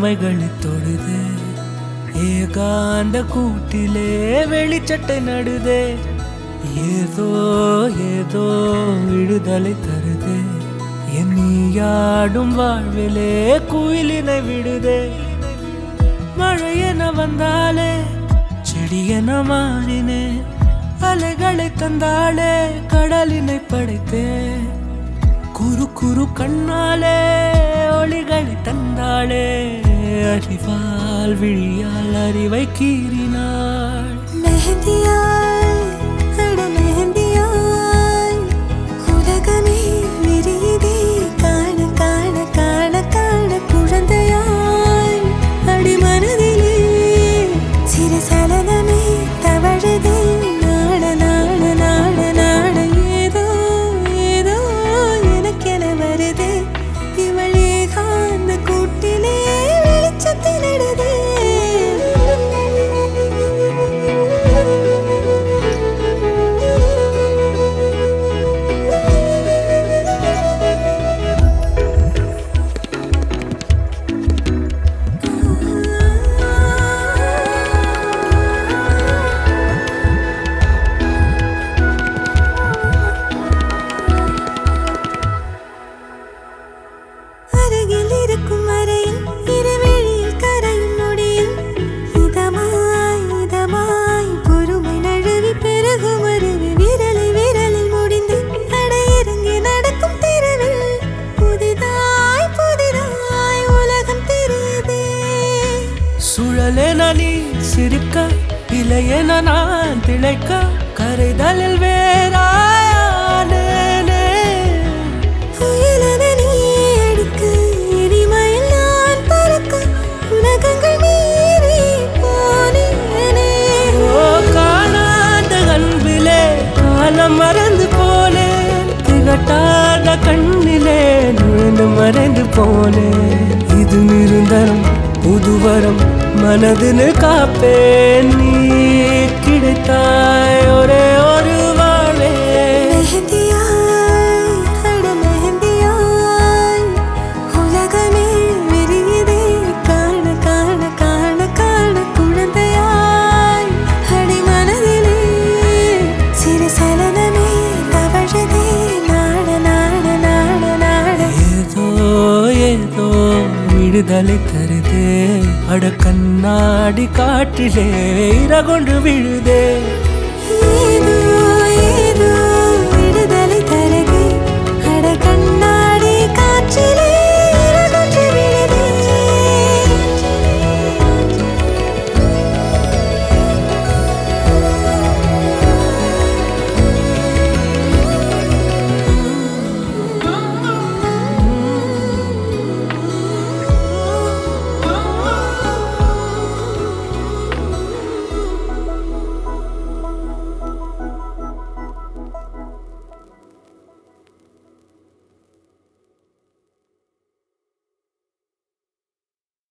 இமைகளை தொடுதே ஏகாந்த கூட்டிலே வெளிச்சட்டை நடுதே ஏதோ ஏதோ விடுதலை தருதே எண்ணியாடும் வாழ்விலே குயிலினை விடுதே மழையென வந்தாலே செடியென மாறினே அலைகளை தந்தாளே கடலினை படைத்தே குறு குறு கண்ணாலே ஒளிகளை தந்தாளே அறிவால் விழியால் அறிவை கீறினாள் மெஹந்தியாய் அட மெஹந்தியாய் உலகமே விரியுதே காண காண காண காண குழந்தையாய் அடி மனதிலே சிறு சலனமே தவழுதே நாட நாட நாட நாட ஏதோ ஏதோ எனக்கென வருதே இவள் ஏகாந்த கூட்டிலே வெளிச்சத்தை நடுதே அருகில் இருக்கும் அறையில் இருவெளியில் கரையும் நொடியில் இதமாய் இதமாய் பொறுமை நழுவி பெருகும் அருவி விரலை விரலில் முடிந்து அடையிறங்கி நடக்கும் தெருவில் புதிதாய் புதிதாய் உலகம் தெரியுதே சுழலென நீ சிரிக்க இலையென நான் திளைக்க கரைதலில் வேறாயானேனே புயலென நீ அடிக்க எரிமயில் நான் பறக்க உலகங்கள் மீறி போனேனே ஓ காணாத அன்பிலே காலம் மறந்து போனேன் திகட்டாத கண்ணிலே நுழைந்து மறைந்து போனேன் இது நிரந்தரம் புதுவரம் மனதில் காப்பேன் நீ கிடைத்தாய் ஒரே ஒரு வாழே மெஹந்தியாய் அட மெஹந்தியாய் உலகமே விரியுதே காண காண காண காண குழந்தையாய் அடி மனதிலே சிறு சலனமே தவழுதே நாட நாட நாட நாட ஏதோ ஏதோ விடுதலை தருதே அட கண்ணாடி காற்றிலே இரகொண்டு விழுதே ஏதோ ஏதோ